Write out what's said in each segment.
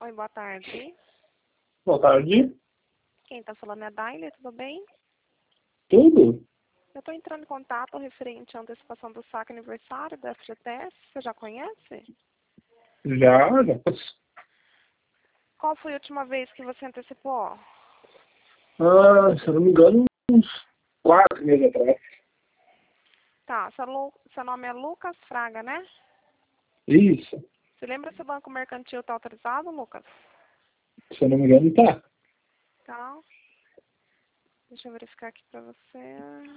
Oi, boa tarde. Boa tarde. Quem tá falando é a Daile, tudo bem? Tudo? Eu tô entrando em contato referente à antecipação do saque aniversário da FGTS. Você já conhece? Já. Qual foi a última vez que você antecipou? Se eu não me engano, uns 4 meses atrás. Tá, seu nome é Lucas Fraga, né? Isso. Você lembra se o banco mercantil tá autorizado, Lucas? Se eu não me engano, tá. Tá. Deixa eu verificar aqui pra você.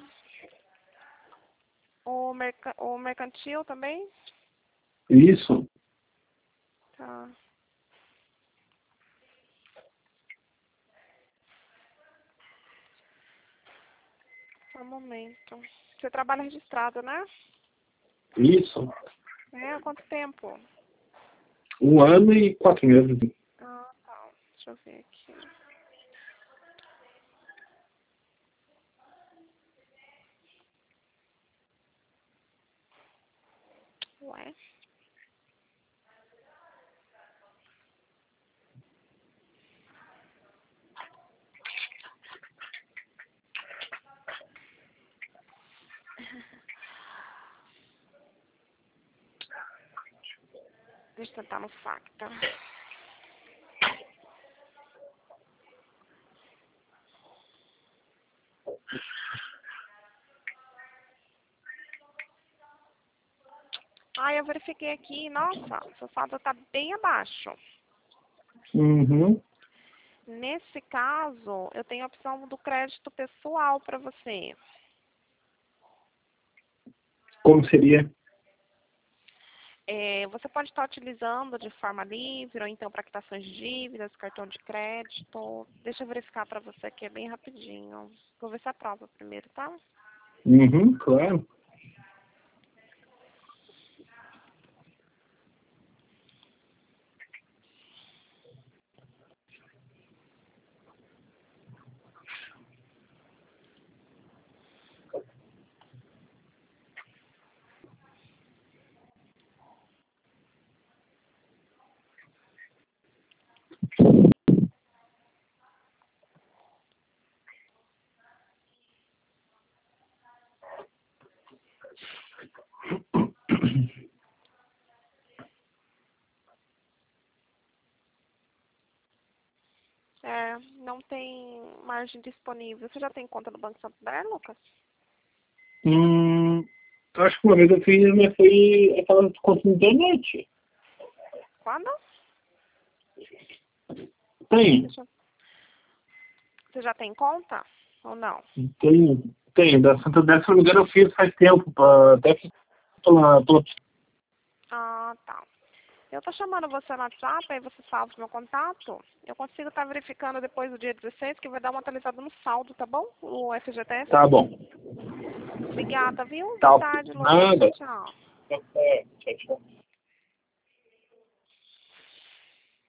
O mercantil também? Isso. Tá. Só um momento. Você trabalha registrado, né? Isso. É, há quanto tempo? 1 ano e 4 meses. Ah, tá. Deixa eu ver aqui. Ué. Deixa eu tentar no Facta. Ah, eu verifiquei aqui. Nossa, seu saldo tá bem abaixo. Uhum. Nesse caso, eu tenho a opção do crédito pessoal para você. Como seria? Você pode estar utilizando de forma livre ou então para quitações de dívidas, cartão de crédito. Deixa eu verificar para você aqui, é bem rapidinho. Vou ver se aprova primeiro, tá? Uhum, claro. Não tem margem disponível. Você já tem conta no Banco Santander, Lucas? Eu acho que uma vez eu fiz, mas foi aquela conta na internet. Quando? Tem. Você já tem conta ou não? Tem. Da Santander, se eu não me engano, eu fiz faz tempo. Até pela. Ah, tá. Eu tô chamando você no WhatsApp, aí você salva o meu contato. Eu consigo estar verificando depois do dia 16, que vai dar uma atualizada no saldo, tá bom? O FGTS. Tá bom. Obrigada, viu? Boa Tá. tarde, Lucas. Tchau, Nada. tchau. Tchau, tchau.